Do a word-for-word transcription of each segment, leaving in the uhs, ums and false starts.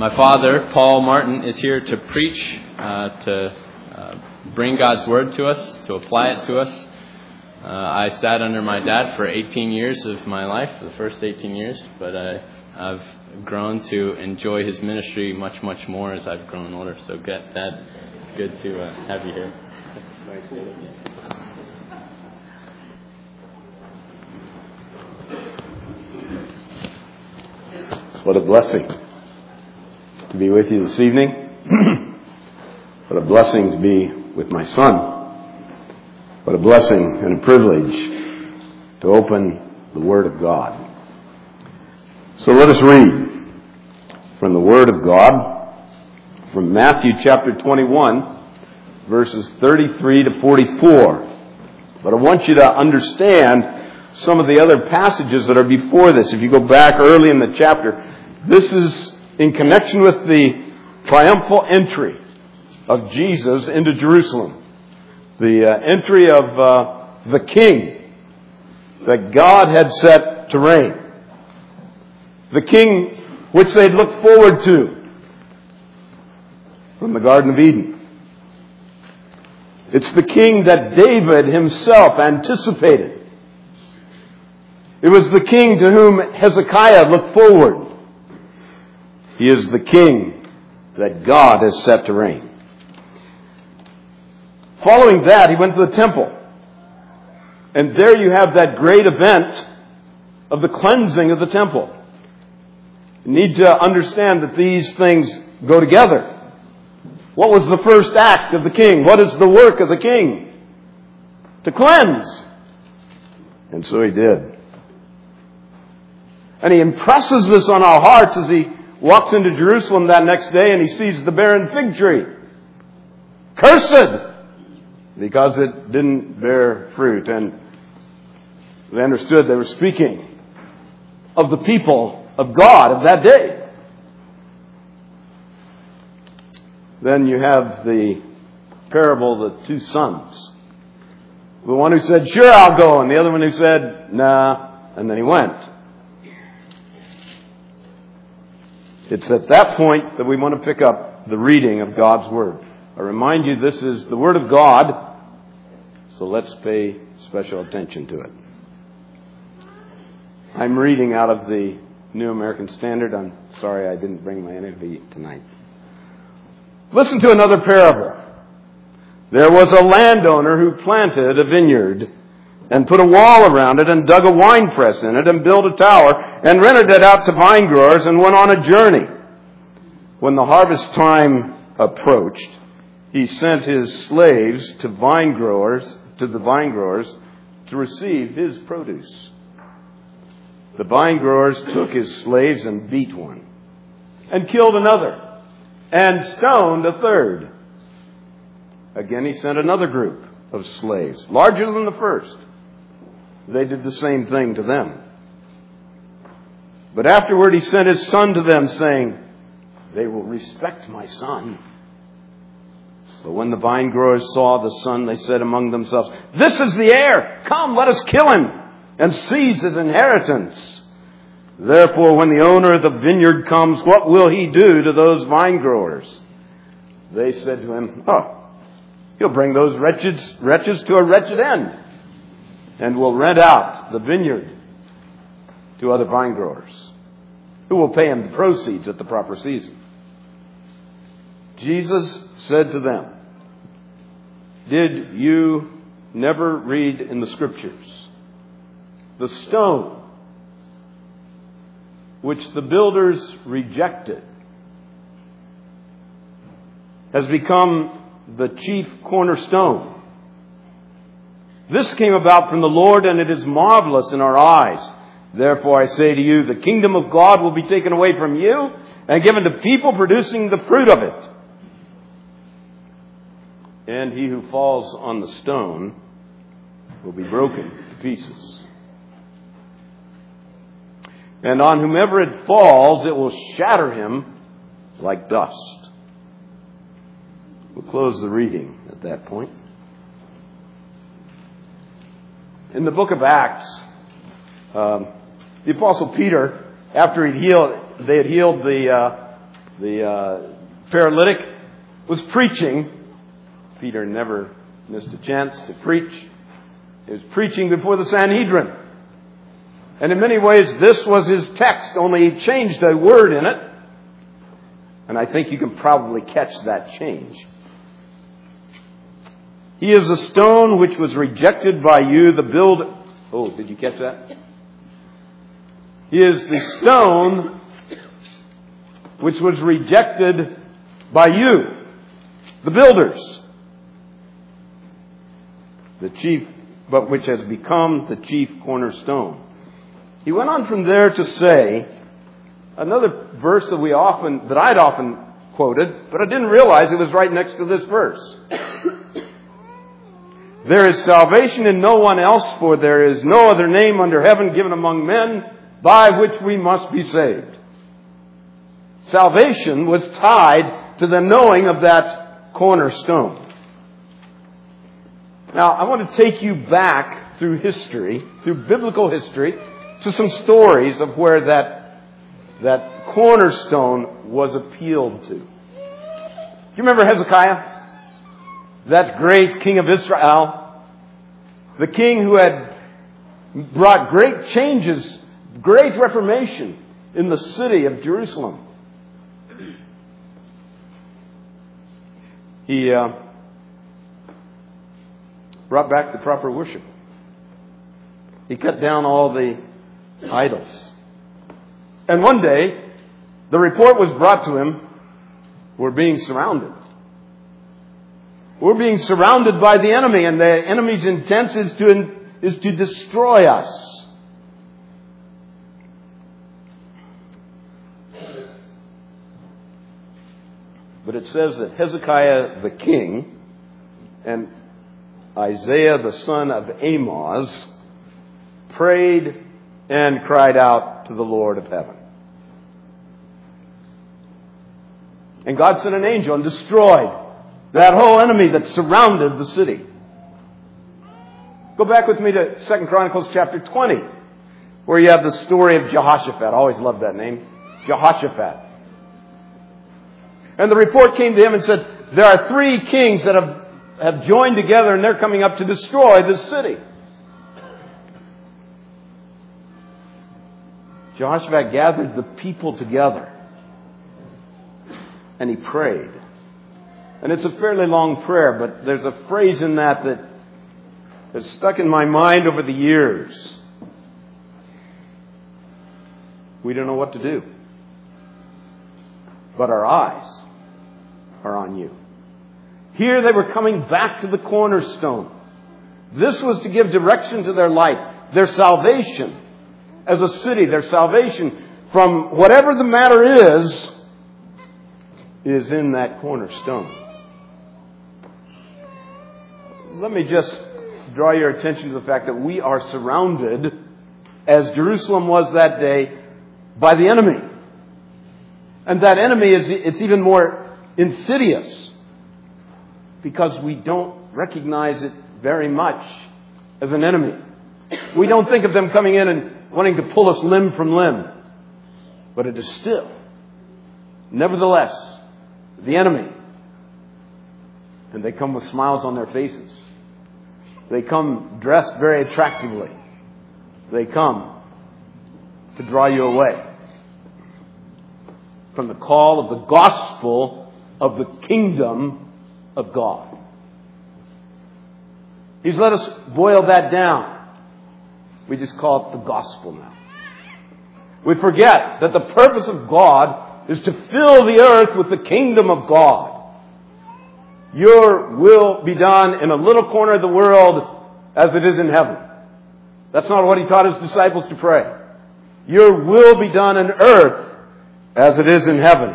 my father, Paul Martin, is here to preach, uh, to uh, bring God's Word to us, to apply it to us. Uh, I sat under my dad for eighteen years of my life, the first eighteen years, but I, I've grown to enjoy his ministry much, much more as I've grown older. So, get Dad, it's good to uh, have you here. Thanks, What a blessing to be with you this evening. What a blessing to be with my son. What a blessing and a privilege to open the Word of God. So let us read from the Word of God from Matthew chapter twenty-one, verses thirty-three to forty-four. But I want you to understand some of the other passages that are before this. If you go back early in the chapter, this is in connection with the triumphal entry of Jesus into Jerusalem. The uh, entry of uh, the King that God had set to reign. The King which they'd looked forward to from the Garden of Eden. It's the King that David himself anticipated. It was the King to whom Hezekiah looked forward. He is the King that God has set to reign. Following that, he went to the temple. And there you have that great event of the cleansing of the temple. You need to understand that these things go together. What was the first act of the King? What is the work of the King? To cleanse. And so he did. And he impresses this on our hearts as he walks into Jerusalem that next day and he sees the barren fig tree. Cursed! Because it didn't bear fruit. And they understood they were speaking of the people of God of that day. Then you have the parable of the two sons. The one who said, sure, I'll go. And the other one who said, nah. And then he went. It's at that point that we want to pick up the reading of God's Word. I remind you, this is the Word of God, so let's pay special attention to it. I'm reading out of the New American Standard. I'm sorry I didn't bring my N I V tonight. Listen to another parable. There was a landowner who planted a vineyard and put a wall around it and dug a winepress in it and built a tower and rented it out to vine growers and went on a journey. When the harvest time approached, he sent his slaves to vine growers, to the vine growers to receive his produce. The vine growers took his slaves and beat one and killed another and stoned a third. Again, he sent another group of slaves, larger than the first. They did the same thing to them. But afterward he sent his son to them, saying, they will respect my son. But when the vine growers saw the son, they said among themselves, this is the heir. Come, let us kill him and seize his inheritance. Therefore, when the owner of the vineyard comes, what will he do to those vine growers? They said to him, oh, he'll bring those wretches, wretches to a wretched end, and will rent out the vineyard to other vine growers, who will pay him the proceeds at the proper season. Jesus said to them, did you never read in the Scriptures, the stone which the builders rejected has become the chief cornerstone? This came about from the Lord, and it is marvelous in our eyes. Therefore I say to you, the kingdom of God will be taken away from you and given to people producing the fruit of it. And he who falls on the stone will be broken to pieces. And on whomever it falls, it will shatter him like dust. We'll close the reading at that point. In the book of Acts, um, the Apostle Peter, after he'd healed, they had healed the uh, the uh, paralytic was preaching. Peter never missed a chance to preach. He was preaching before the Sanhedrin. And in many ways, this was his text, only he changed a word in it. And I think you can probably catch that change. He is a stone which was rejected by you, the build... Oh, did you catch that? He is the stone which was rejected by you, the builders. The chief, but which has become the chief cornerstone. He went on from there to say, another verse that we often, that I'd often quoted, but I didn't realize it was right next to this verse. There is salvation in no one else, for there is no other name under heaven given among men by which we must be saved. Salvation was tied to the knowing of that cornerstone. Now, I want to take you back through history, through biblical history, to some stories of where that, that cornerstone was appealed to. Do you remember Hezekiah? That great king of Israel, the king who had brought great changes, great reformation in the city of Jerusalem. He uh, brought back the proper worship. He cut down all the idols. And one day, the report was brought to him, we're being surrounded. We're being surrounded by the enemy, and the enemy's intent is to, is to destroy us. But it says that Hezekiah the king and Isaiah the son of Amoz prayed and cried out to the Lord of heaven. And God sent an angel and destroyed that whole enemy that surrounded the city. Go back with me to Second Chronicles chapter twenty, where you have the story of Jehoshaphat. I always loved that name. Jehoshaphat. And the report came to him and said, there are three kings that have, have joined together and they're coming up to destroy this city. Jehoshaphat gathered the people together and he prayed. And it's a fairly long prayer, but there's a phrase in that that has stuck in my mind over the years. We don't know what to do, but our eyes are on you. Here they were coming back to the cornerstone. This was to give direction to their life, their salvation as a city, their salvation from whatever the matter is, is in that cornerstone. Let me just draw your attention to the fact that we are surrounded, as Jerusalem was that day, by the enemy. And that enemy is, it's even more insidious because we don't recognize it very much as an enemy. We don't think of them coming in and wanting to pull us limb from limb. But it is still, nevertheless, the enemy. And they come with smiles on their faces. They come dressed very attractively. They come to draw you away from the call of the gospel of the kingdom of God. He's let us boil that down. We just call it the gospel now. We forget that the purpose of God is to fill the earth with the kingdom of God. Your will be done in a little corner of the world as it is in heaven. That's not what he taught his disciples to pray. Your will be done on earth as it is in heaven.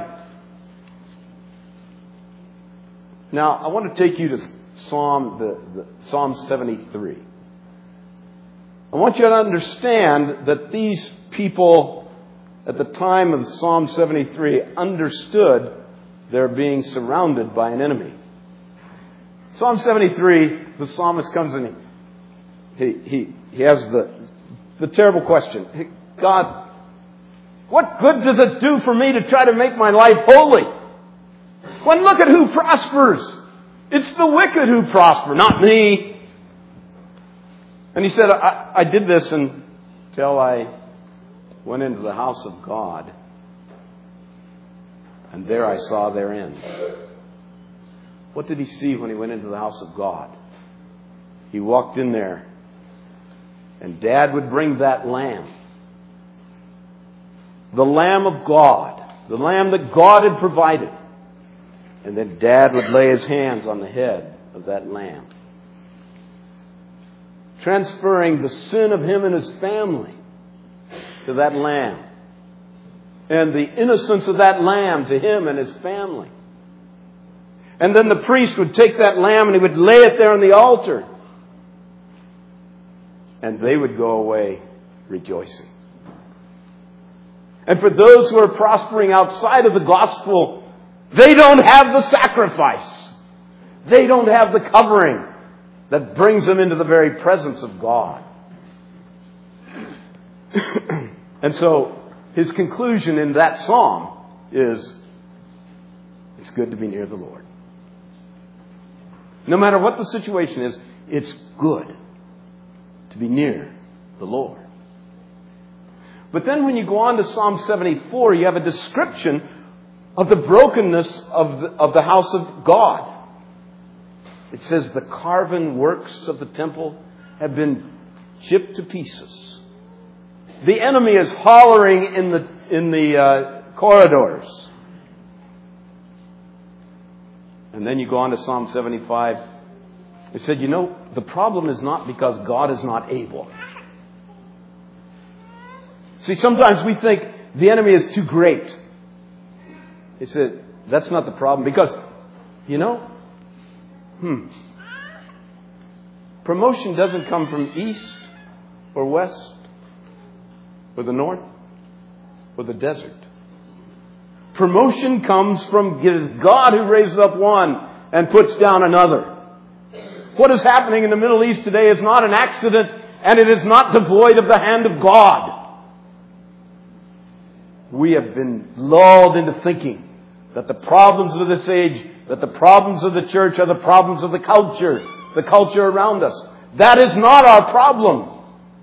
Now, I want to take you to Psalm, the, the, Psalm seventy-three. I want you to understand that these people at the time of Psalm seventy-three understood they're being surrounded by an enemy. Psalm seventy-three, the psalmist comes and he, he, he has the, the terrible question. God, What good does it do for me to try to make my life holy? When look at who prospers. It's the wicked who prosper, not me. And he said, I, I did this until I went into the house of God. And there I saw their end. What did he see when he went into the house of God? He walked in there, and Dad would bring that lamb. The Lamb of God. The lamb that God had provided. And then Dad would lay his hands on the head of that lamb, transferring the sin of him and his family to that lamb. And the innocence of that lamb to him and his family. And then the priest would take that lamb and he would lay it there on the altar. And they would go away rejoicing. And for those who are prospering outside of the gospel, they don't have the sacrifice. They don't have the covering that brings them into the very presence of God. And so his conclusion in that psalm is, it's good to be near the Lord. No matter what the situation is, it's good to be near the Lord. But then when you go on to Psalm seventy-four, you have a description of the brokenness of the, of the house of God. It says the carven works of the temple have been chipped to pieces. The enemy is hollering in the in the uh, corridors. And then you go on to Psalm seventy-five. It said, you know, the problem is not because God is not able. See, sometimes we think the enemy is too great. He said, that's not the problem. Because, you know, hmm, promotion doesn't come from east or west or the north or the desert. Promotion comes from God who raises up one and puts down another. What is happening in the Middle East today is not an accident, and it is not devoid of the hand of God. We have been lulled into thinking that the problems of this age, that the problems of the church are the problems of the culture, the culture around us. That is not our problem.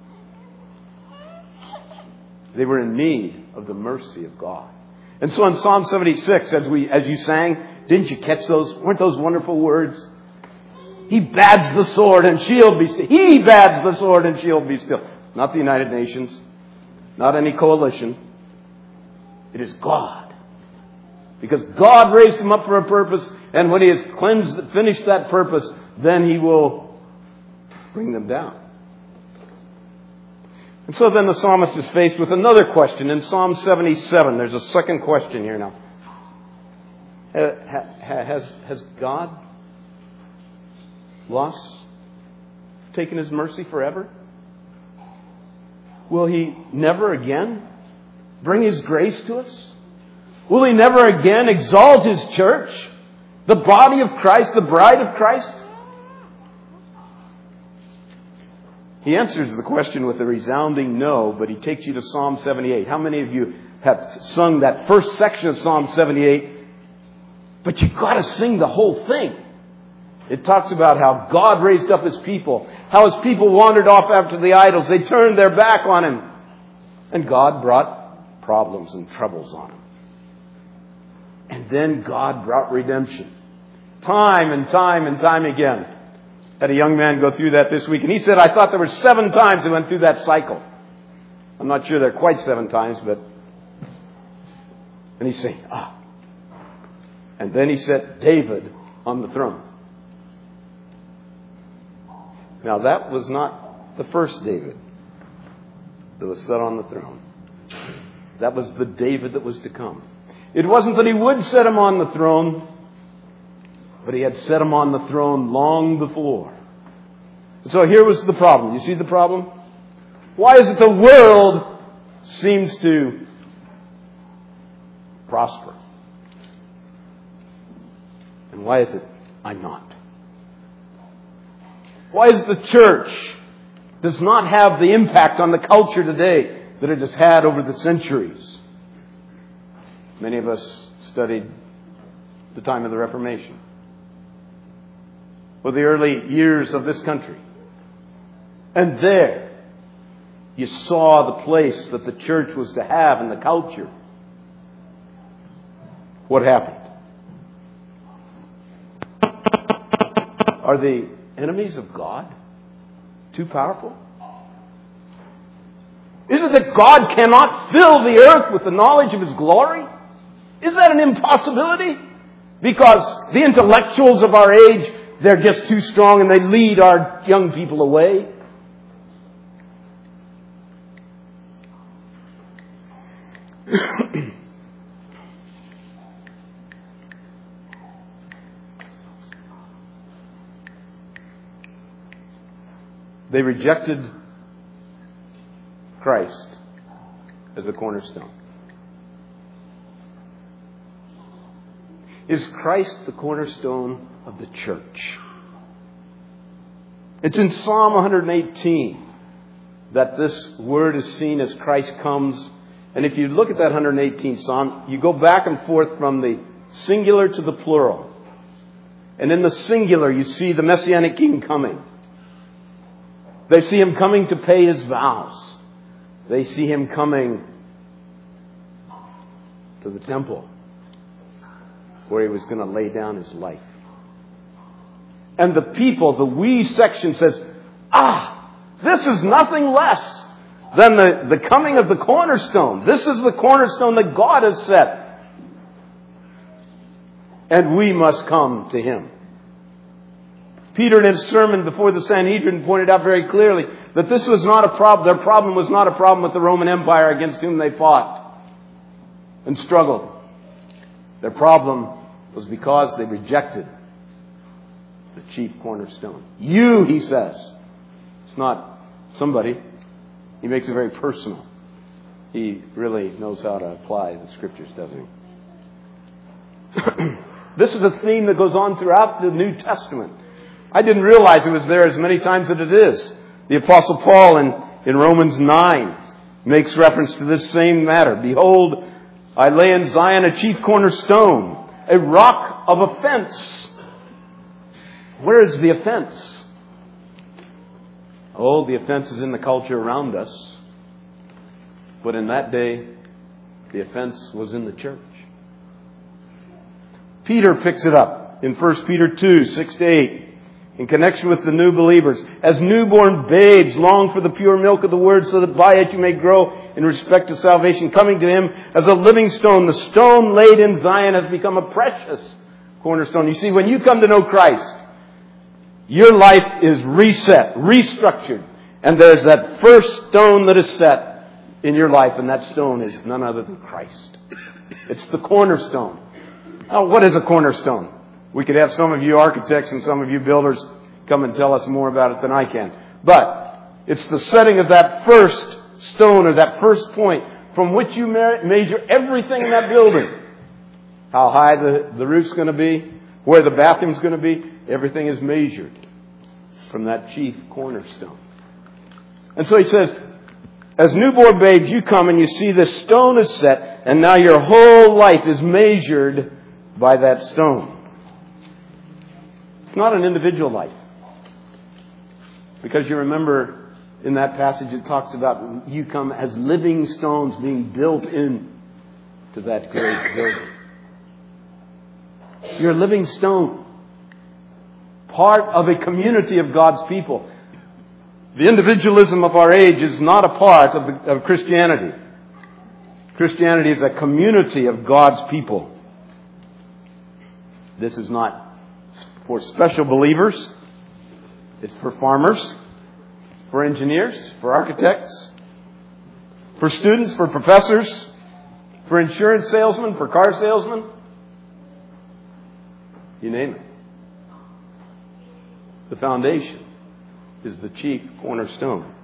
They were in need of the mercy of God. And so in Psalm seventy-six, as we as you sang, didn't you catch those? Weren't those wonderful words? He bads the sword and she'll be still. He bads the sword and she'll be still. Not the United Nations. Not any coalition. It is God. Because God raised him up for a purpose, and when he has cleansed, finished that purpose, then he will bring them down. And so then the psalmist is faced with another question. In Psalm seventy-seven, there's a second question here now. Has, has God lost, taken his mercy forever? Will he never again bring his grace to us? Will he never again exalt his church, the body of Christ, the bride of Christ? He answers the question with a resounding no, but he takes you to Psalm seventy-eight. How many of you have sung that first section of Psalm seventy-eight? But you've got to sing the whole thing. It talks about how God raised up his people, how his people wandered off after the idols. They turned their back on him. And God brought problems and troubles on him. And then God brought redemption. Time and time and time again. Had a young man go through that this week. And he said, I thought there were seven times he went through that cycle. I'm not sure they're quite seven times, but... And he's saying, ah. And then he set David on the throne. Now that was not the first David that was set on the throne. That was the David that was to come. It wasn't that he would set him on the throne, but he had set him on the throne long before. So here was the problem. You see the problem? Why is it the world seems to prosper? And why is it I'm not? Why is it the church does not have the impact on the culture today that it has had over the centuries? Many of us studied the time of the Reformation, or the early years of this country. And there, you saw the place that the church was to have in the culture. What happened? Are the enemies of God too powerful? Is it that God cannot fill the earth with the knowledge of His glory? Is that an impossibility? Because the intellectuals of our age, they're just too strong and they lead our young people away? They rejected Christ as a cornerstone. Is Christ the cornerstone of the church? It's in Psalm one eighteen that this word is seen as Christ comes. And if you look at that one hundred eighteenth Psalm, you go back and forth from the singular to the plural. And in the singular, you see the Messianic King coming. They see Him coming to pay His vows. They see Him coming to the temple where He was going to lay down His life. And the people, the we section says, ah, this is nothing less than the, the coming of the cornerstone. This is the cornerstone that God has set. And we must come to Him. Peter, in his sermon before the Sanhedrin, pointed out very clearly that this was not a problem. Their problem was not a problem with the Roman Empire against whom they fought and struggled. Their problem was because they rejected the chief cornerstone. You, he says. It's not somebody. He makes it very personal. He really knows how to apply the Scriptures, doesn't he? This is a theme that goes on throughout the New Testament. I didn't realize it was there as many times as it is. The Apostle Paul in, in Romans nine makes reference to this same matter. Behold, I lay in Zion a chief cornerstone, a rock of offense. Where is the offense? Oh, the offense is in the culture around us. But in that day, the offense was in the church. Peter picks it up in First Peter two, six to eight. In connection with the new believers. As newborn babes long for the pure milk of the word, so that by it you may grow in respect to salvation. Coming to Him as a living stone. The stone laid in Zion has become a precious cornerstone. You see, when you come to know Christ, your life is reset, restructured. And there's that first stone that is set in your life. And that stone is none other than Christ. It's the cornerstone. Now, what is a cornerstone? We could have some of you architects and some of you builders come and tell us more about it than I can. But it's the setting of that first stone or that first point from which you measure everything in that building. How high the, the roof's going to be, where the bathroom's going to be. Everything is measured from that chief cornerstone. And so he says, as newborn babes, you come and you see the stone is set, and now your whole life is measured by that stone. It's not an individual life. Because you remember in that passage it talks about you come as living stones being built in to that great building. You're a living stone. Part of a community of God's people. The individualism of our age is not a part of, the, of Christianity. Christianity is a community of God's people. This is not for special believers. It's for farmers, for engineers, for architects, for students, for professors, for insurance salesmen, for car salesmen. You name it. The foundation is the chief cornerstone.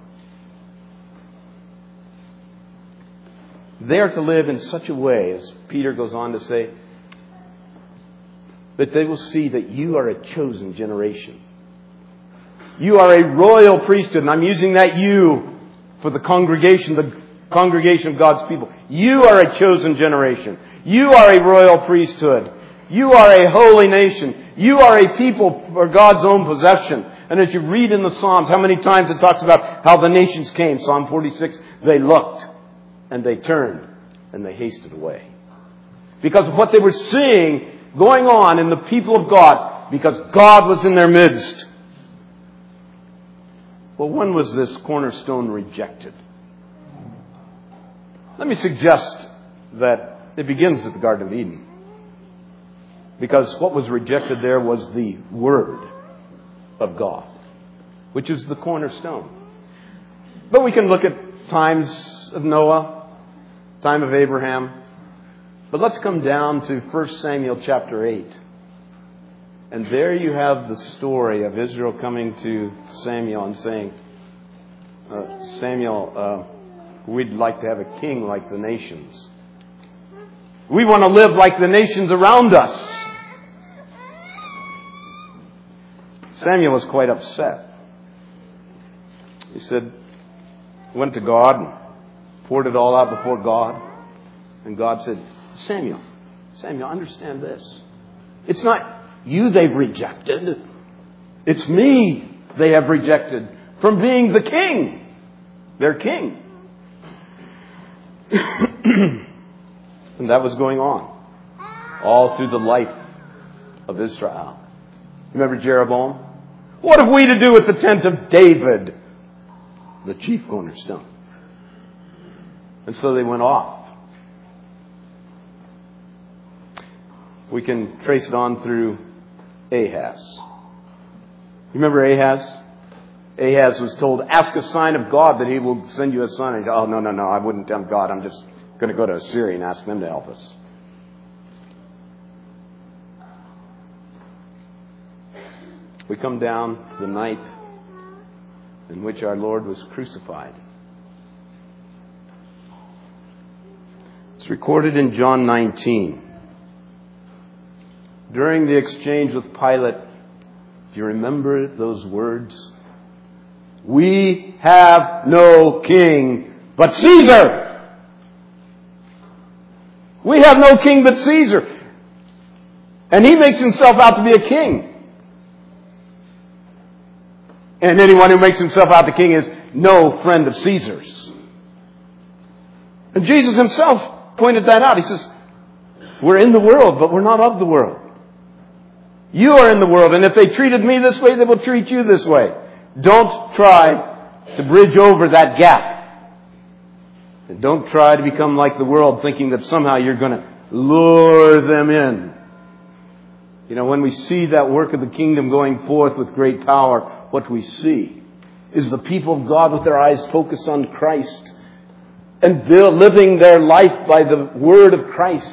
They are to live in such a way, as Peter goes on to say, that they will see that you are a chosen generation. You are a royal priesthood. And I'm using that you for the congregation, the, congregation of God's people. You are a chosen generation. You are a royal priesthood. You are a holy nation. You are a people for God's own possession. And as you read in the Psalms, how many times it talks about how the nations came. Psalm forty-six, they looked and they turned and they hasted away. Because of what they were seeing going on in the people of God. Because God was in their midst. Well, when was this cornerstone rejected? Let me suggest that it begins at the Garden of Eden. Because what was rejected there was the Word of God, which is the cornerstone. But we can look at times of Noah, time of Abraham. But let's come down to First Samuel chapter eight. And there you have the story of Israel coming to Samuel and saying, uh, Samuel, uh, we'd like to have a king like the nations. We want to live like the nations around us. Samuel was quite upset. He said, went to God and poured it all out before God. And God said, Samuel, Samuel, understand this. It's not you they've rejected. It's me they have rejected from being the king. Their king. And that was going on all through the life of Israel. Remember Jeroboam? What have we to do with the tent of David, the chief cornerstone? And so they went off. We can trace it on through Ahaz. You remember Ahaz? Ahaz was told, ask a sign of God that he will send you a son. And he said, oh, no, no, no, I wouldn't tempt God. I'm just going to go to Assyria and ask them to help us. We come down to the night in which our Lord was crucified. It's recorded in John nineteen. During the exchange with Pilate, do you remember those words? We have no king but Caesar. We have no king but Caesar. And he makes himself out to be a king. And anyone who makes himself out to king is no friend of Caesar's. And Jesus himself pointed that out. He says, we're in the world, but we're not of the world. You are in the world, and if they treated me this way, they will treat you this way. Don't try to bridge over that gap. And don't try to become like the world, thinking that somehow you're going to lure them in. You know, when we see that work of the kingdom going forth with great power, what we see is the people of God with their eyes focused on Christ and living their life by the word of Christ.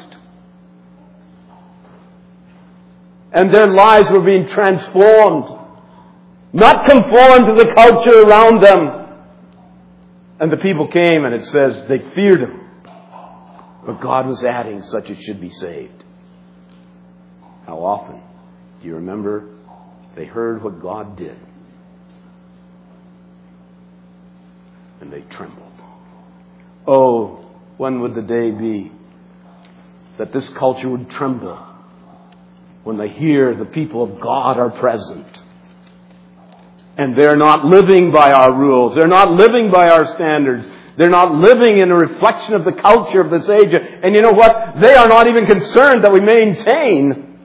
And their lives were being transformed, not conformed to the culture around them. And the people came, and it says they feared him. But God was adding such as should be saved. How often do you remember they heard what God did? And they trembled. Oh, when would the day be that this culture would tremble when they hear the people of God are present? And they're not living by our rules. They're not living by our standards. They're not living in a reflection of the culture of this age. And you know what? They are not even concerned that we maintain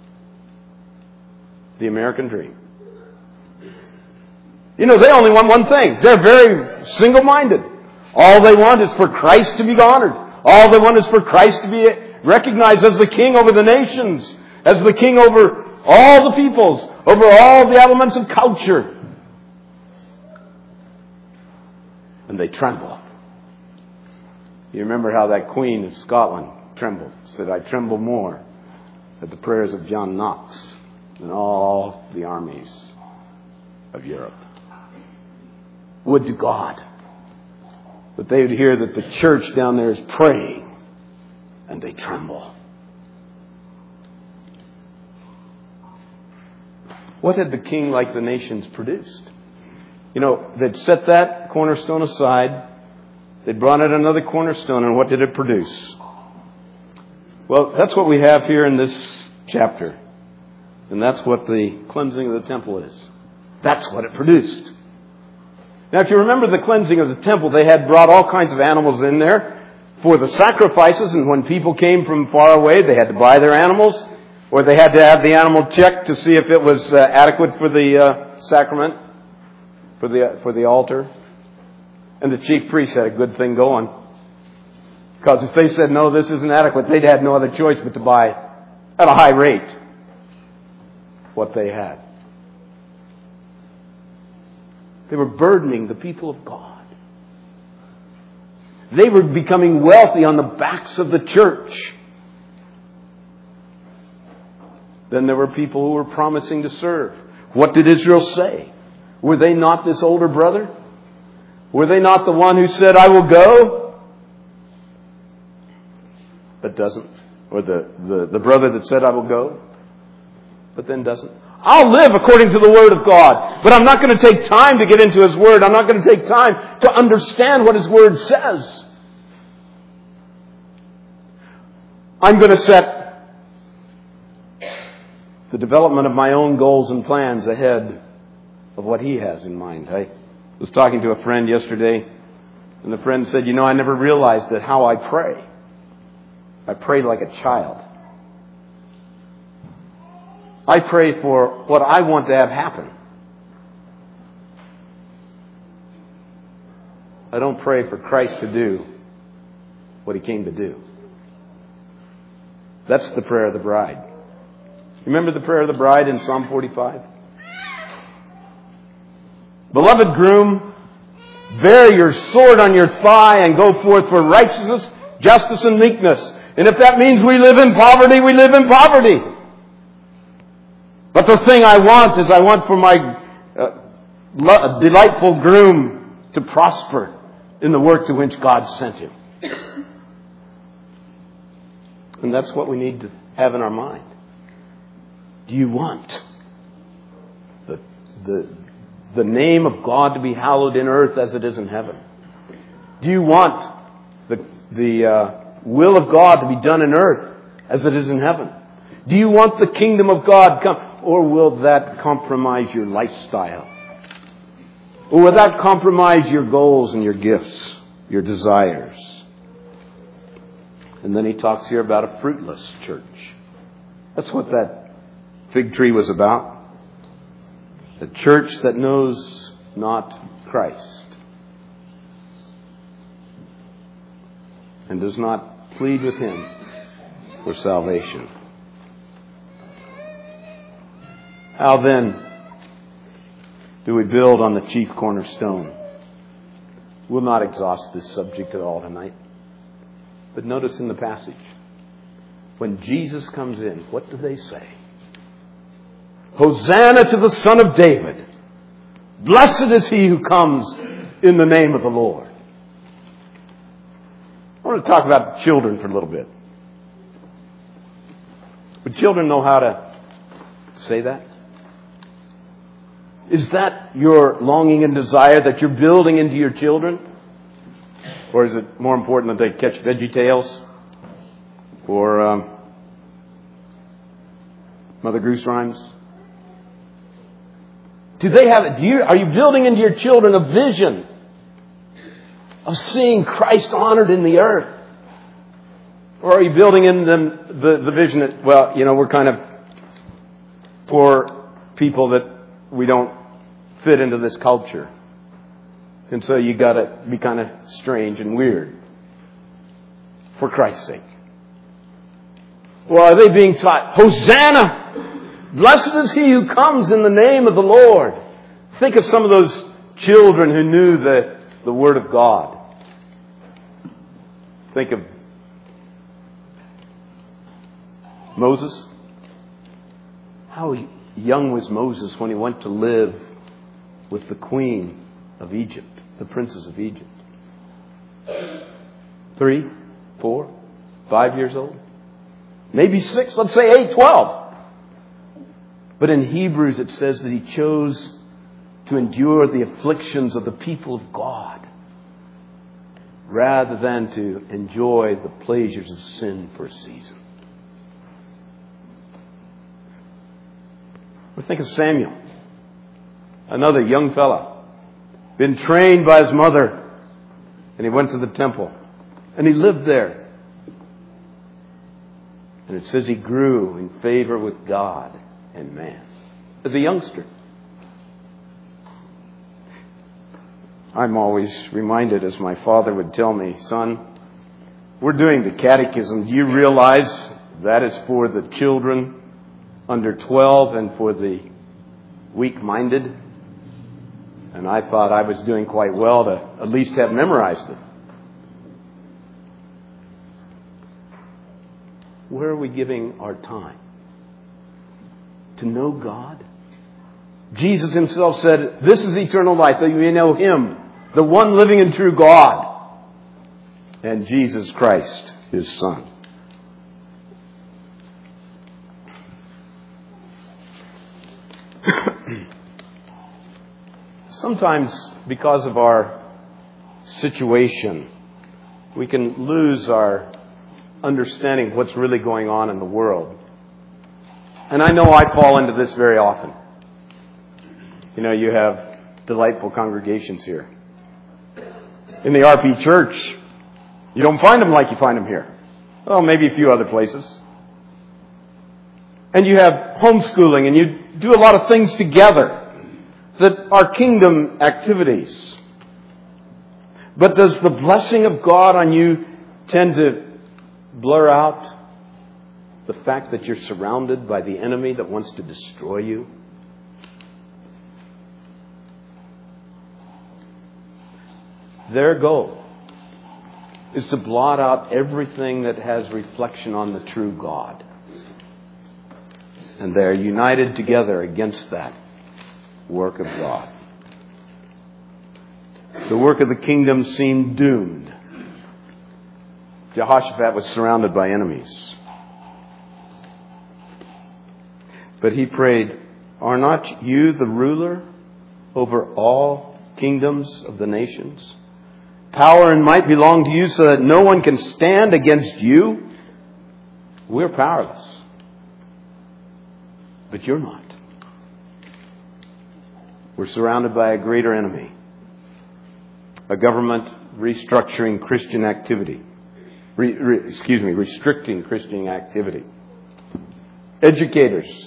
the American dream. You know, they only want one thing. They're very single-minded. All they want is for Christ to be honored. All they want is for Christ to be recognized as the king over the nations, as the king over all the peoples, over all the elements of culture. And they tremble. You remember how that Queen of Scotland trembled. Said, I tremble more at the prayers of John Knox than all the armies of Europe. Would to God that they would hear that the church down there is praying and they tremble. What had the king like the nations produced? You know, they'd set that cornerstone aside. They brought in another cornerstone, and what did it produce? Well, that's what we have here in this chapter. And that's what the cleansing of the temple is. That's what it produced. Now, if you remember the cleansing of the temple, they had brought all kinds of animals in there for the sacrifices. And when people came from far away, they had to buy their animals, or they had to have the animal checked to see if it was uh, adequate for the uh, sacrament, for the uh, for the altar. And the chief priest had a good thing going. Because if they said, no, this isn't adequate, they'd had no other choice but to buy at a high rate what they had. They were burdening the people of God. They were becoming wealthy on the backs of the church. Then there were people who were promising to serve. What did Israel say? Were they not this older brother? Were they not the one who said, I will go, but doesn't? Or the, the, the brother that said, I will go, but then doesn't? I'll live according to the Word of God, but I'm not going to take time to get into His Word. I'm not going to take time to understand what His Word says. I'm going to set the development of my own goals and plans ahead of what He has in mind. I was talking to a friend yesterday, and the friend said, you know, I never realized that how I pray. I pray like a child. I pray for what I want to have happen. I don't pray for Christ to do what He came to do. That's the prayer of the bride. Remember the prayer of the bride in Psalm forty-five? Beloved groom, bear your sword on your thigh and go forth for righteousness, justice, and meekness. And if that means we live in poverty, we live in poverty. But the thing I want is I want for my uh, lo- delightful groom to prosper in the work to which God sent him. And that's what we need to have in our mind. Do you want the the the name of God to be hallowed in earth as it is in heaven? Do you want the the uh, will of God to be done in earth as it is in heaven? Do you want the kingdom of God come? Or will that compromise your lifestyle? Or will that compromise your goals and your gifts, your desires? And then he talks here about a fruitless church. That's what that fig tree was about. A church that knows not Christ and does not plead with Him for salvation. How then do we build on the chief cornerstone? We'll not exhaust this subject at all tonight. But notice in the passage, when Jesus comes in, what do they say? Hosanna to the Son of David. Blessed is he who comes in the name of the Lord. I want to talk about children for a little bit. Would children know how to say that? Is that your longing and desire that you're building into your children? Or is it more important that they catch VeggieTales? Or um, Mother Goose Rhymes? Do they have it? Do you, are you building into your children a vision of seeing Christ honored in the earth? Or are you building in them the, the vision that, well, you know, we're kind of poor people that we don't fit into this culture. And so you got to be kind of strange and weird for Christ's sake. Or are they being taught, Hosanna! Blessed is he who comes in the name of the Lord. Think of some of those children who knew the, the Word of God. Think of Moses. How young was Moses when he went to live with the queen of Egypt, the princess of Egypt? Three, four, five years old? Maybe six, let's say eight, twelve. But in Hebrews it says that he chose to endure the afflictions of the people of God. rather than to enjoy the pleasures of sin for a season. Or think of Samuel, another young fella, been trained by his mother, and he went to the temple, and he lived there. And it says he grew in favor with God and man as a youngster. I'm always reminded, as my father would tell me, son, we're doing the catechism. Do you realize that is for the children under twelve and for the weak-minded? And I thought I was doing quite well to at least have memorized it. Where are we giving our time? To know God? Jesus himself said, this is eternal life, that you may know Him, the one living and true God, and Jesus Christ, His Son. Sometimes, because of our situation, we can lose our understanding of what's really going on in the world. And I know I fall into this very often. You know, you have delightful congregations here. In the R P Church, you don't find them like you find them here. Well, maybe a few other places. And you have homeschooling, and you do a lot of things together that are kingdom activities. But does the blessing of God on you tend to blur out the fact that you're surrounded by the enemy that wants to destroy you? Their goal is to blot out everything that has reflection on the true God. And they're united together against that work of God. The work of the kingdom seemed doomed. Jehoshaphat was surrounded by enemies. But he prayed, are not you the ruler over all kingdoms of the nations? Power and might belong to you so that no one can stand against you. We're powerless. But you're not. We're surrounded by a greater enemy. A government restructuring Christian activity. Re, re, excuse me, restricting Christian activity. Educators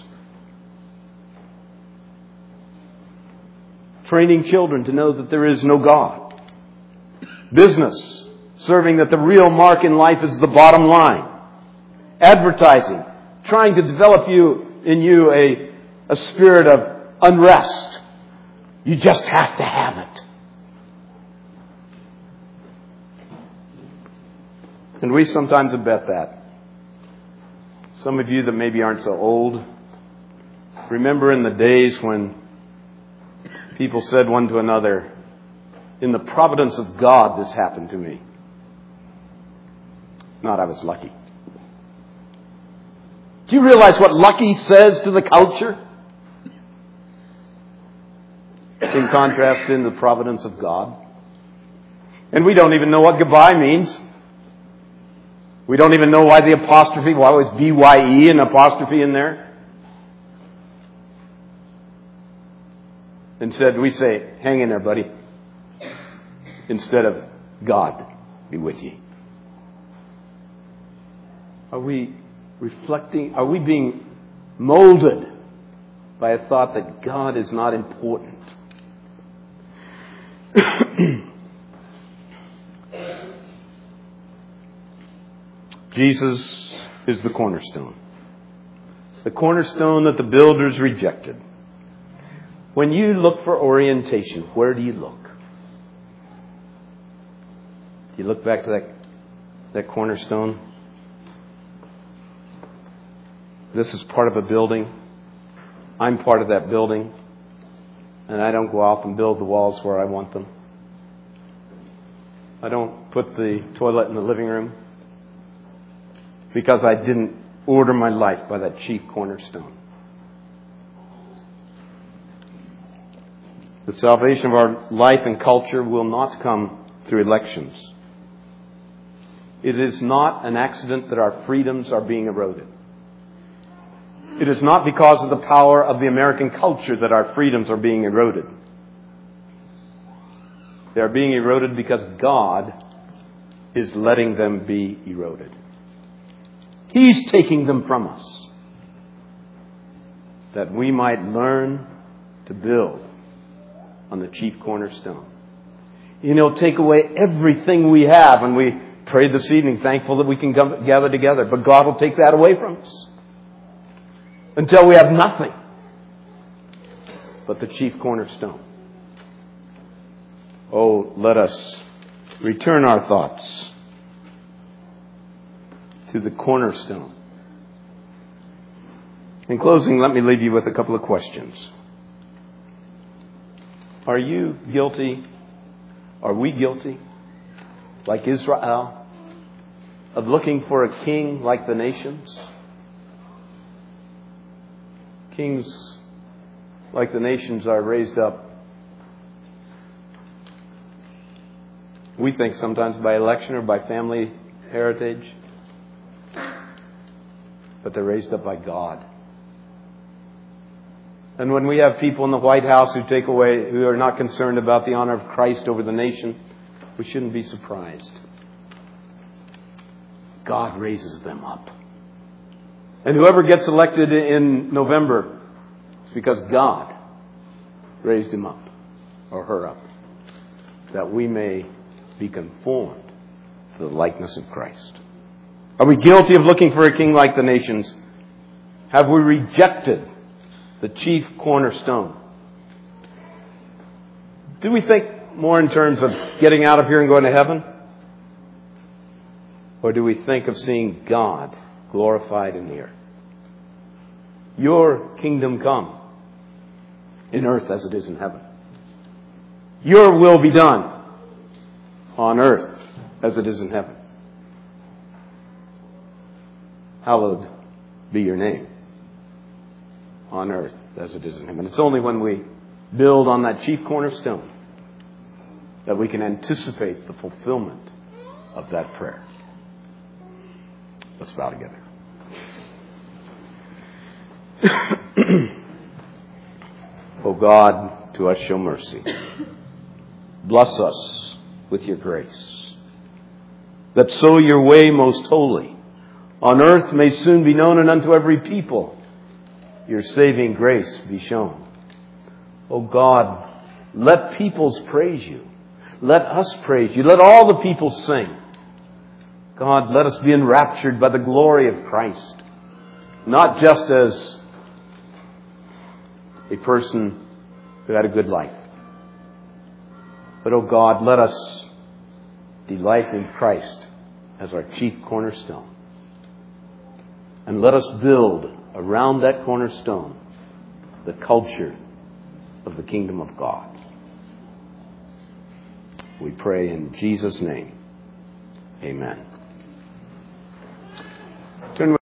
training children to know that there is no God. Business serving that the real mark in life is the bottom line. Advertising trying to develop you in you a, a spirit of unrest. You just have to have it. And we sometimes abet that. Some of you that maybe aren't so old, remember in the days when people said one to another, in the providence of God, this happened to me. Not I was lucky. Do you realize what lucky says to the culture? In contrast in the providence of God. And we don't even know what goodbye means. We don't even know why the apostrophe, why was B Y E an apostrophe in there? Instead, we say, hang in there, buddy. Instead of, God be with you. Are we reflecting, are we being molded by a thought that God is not important? Jesus is the cornerstone. The cornerstone that the builders rejected. When you look for orientation, where do you look? Do you look back to that, that cornerstone? This is part of a building. I'm part of that building. And I don't go off and build the walls where I want them. I don't put the toilet in the living room because I didn't order my life by that chief cornerstone. The salvation of our life and culture will not come through elections. it is not an accident that our freedoms are being eroded. It is not because of the power of the American culture that our freedoms are being eroded. They are being eroded because God is letting them be eroded. He's taking them from us, that we might learn to build on the chief cornerstone. And He'll take away everything we have. And we prayed this evening, thankful that we can gather together. But God will take that away from us until we have nothing but the chief cornerstone. Oh, let us return our thoughts to the cornerstone. In closing, let me leave you with a couple of questions. Are you guilty? Are we guilty, like Israel, of looking for a king like the nations? Kings like the nations are raised up, we think sometimes by election or by family heritage, but they're raised up by God. And when we have people in the White House who take away, who are not concerned about the honor of Christ over the nation, we shouldn't be surprised. God raises them up. And whoever gets elected in November, it's because God raised him up, or her up, that we may be conformed to the likeness of Christ. Are we guilty of looking for a king like the nations? Have we rejected the chief cornerstone? Do we think more in terms of getting out of here and going to heaven? Or do we think of seeing God glorified in the earth? Your kingdom come in earth as it is in heaven. Your will be done on earth as it is in heaven. Hallowed be your name on earth as it is in heaven. It's only when we build on that chief cornerstone that we can anticipate the fulfillment of that prayer. Let's bow together. O God, to us show mercy. Bless us with your grace, that so your way most holy on earth may soon be known, and unto every people your saving grace be shown. O God, let peoples praise you. Let us praise you. Let all the people sing. God, let us be enraptured by the glory of Christ, not just as a person who had a good life, but, oh God, let us delight in Christ as our chief cornerstone. And let us build around that cornerstone the culture of the kingdom of God. We pray in Jesus' name. Amen. Turn